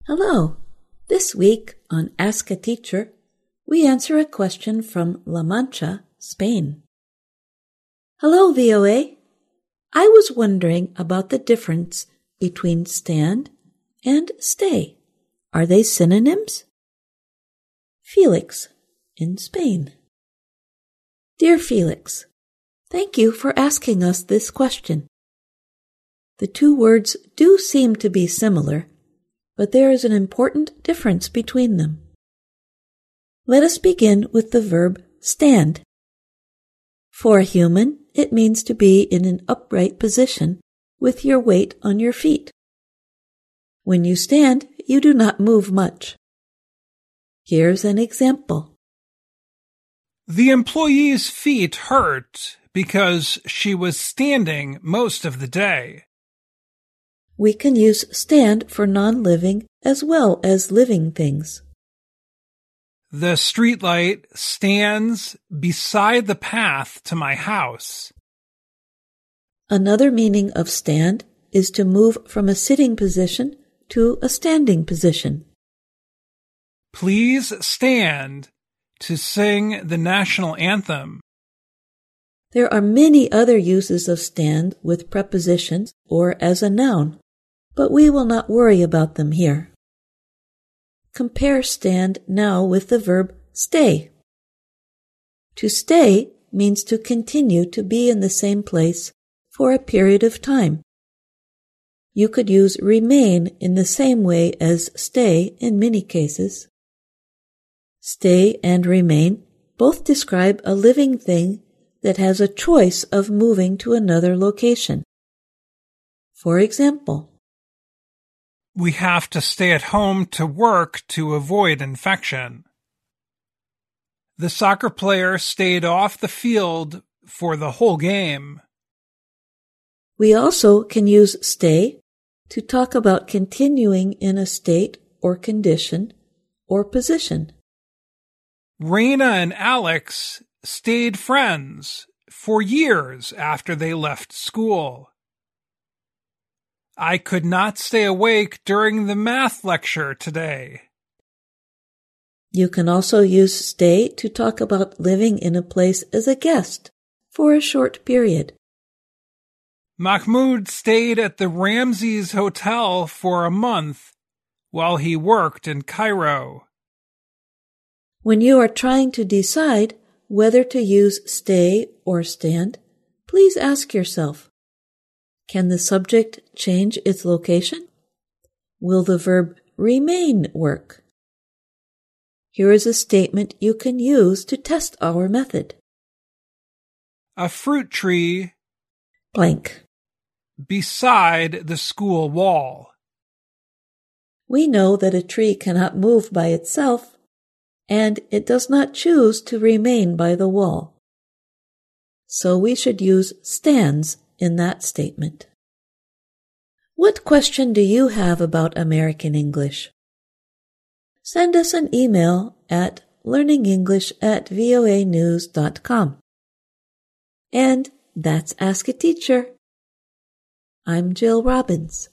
Hello! This week on Ask a Teacher, we answer a question from La Mancha, Spain. Hello, VOA! I was wondering about the difference between stand and stay. Are they synonyms? Felix, in Spain. Dear Felix, thank you for asking us this question. The two words do seem to be similar, but there is an important difference between them. Let us begin with the verb stand. For a human, it means to be in an upright position with your weight on your feet. When you stand, you do not move much. Here's an example. The employee's feet hurt because she was standing most of the day. We can use stand for non-living as well as living things. The streetlight stands beside the path to my house. Another meaning of stand is to move from a sitting position to a standing position. Please stand to sing the national anthem. There are many other uses of stand with prepositions or as a noun, but we will not worry about them here. Compare stand now with the verb stay. To stay means to continue to be in the same place for a period of time. You could use remain in the same way as stay in many cases. Stay and remain both describe a living thing that has a choice of moving to another location. For example, we have to stay at home to work to avoid infection. The soccer player stayed off the field for the whole game. We also can use stay to talk about continuing in a state or condition or position. Raina and Alex stayed friends for years after they left school. I could not stay awake during the math lecture today. You can also use stay to talk about living in a place as a guest for a short period. Mahmoud stayed at the Ramses Hotel for a month while he worked in Cairo. When you are trying to decide whether to use stay or stand, please ask yourself, can the subject change its location? Will the verb remain work? Here is a statement you can use to test our method. A fruit tree blank beside the school wall. We know that a tree cannot move by itself, and it does not choose to remain by the wall. So we should use stands in that statement. What question do you have about American English? Send us an email at learningenglish@voanews.com. And that's Ask a Teacher. I'm Jill Robbins.